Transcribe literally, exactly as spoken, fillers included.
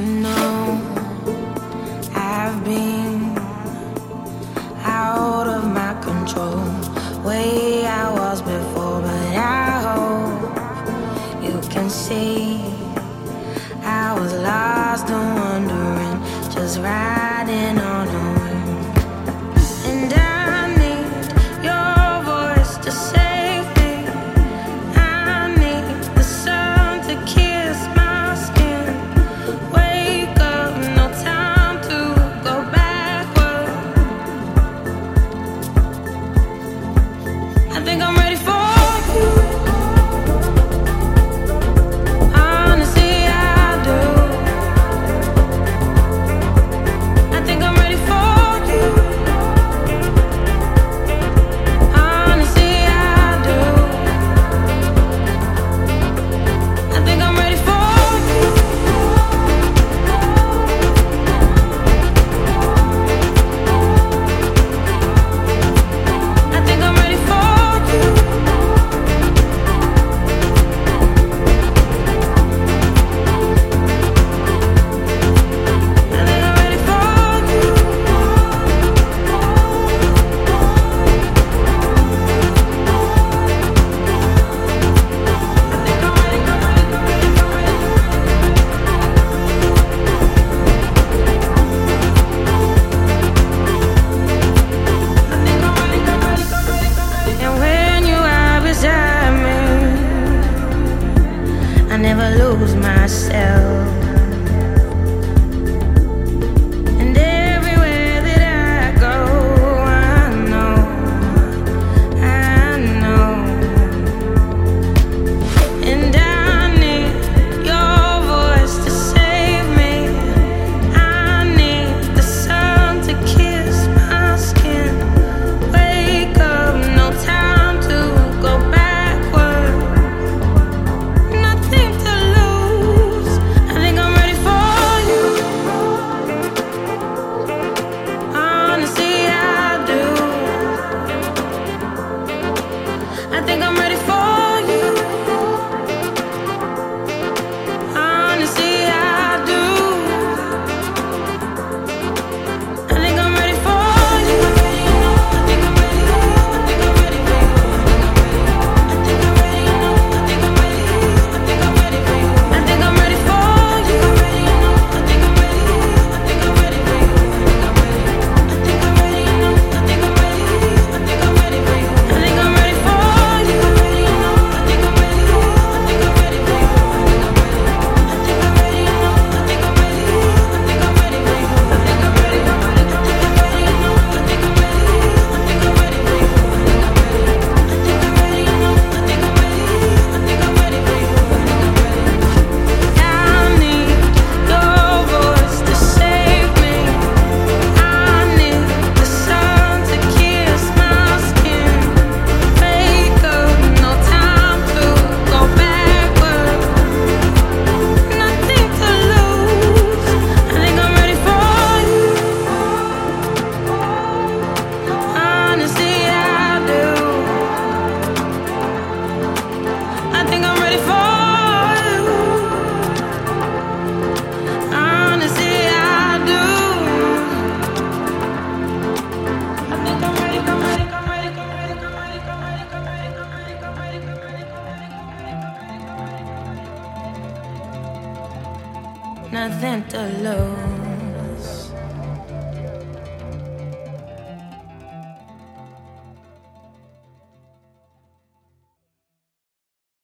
know I've been out of my control, way I was before, but I hope you can see I was lost and wondering, just riding on a wind. And I need your voice to save me. I need the sun to kiss my skin. Wake up, no time to go backward. I think I'm ready for you. I never lose myself. And everywhere that I go, I know, I know. And I need your voice to save me. I need the sun to kiss my skin. Wake up, no time to go back. I think I'm ready for you. Honestly, I do. I think I'm ready for you. I think I'm ready. I think I'm ready for you. I think I'm ready. I think I'm ready. I think I'm ready for you. I think I'm ready for you. I think I'm ready. I think I'm ready for you. I think I'm ready. I think I'm ready. I think I'm ready for you. I think I'm ready for you. Nothing to lose.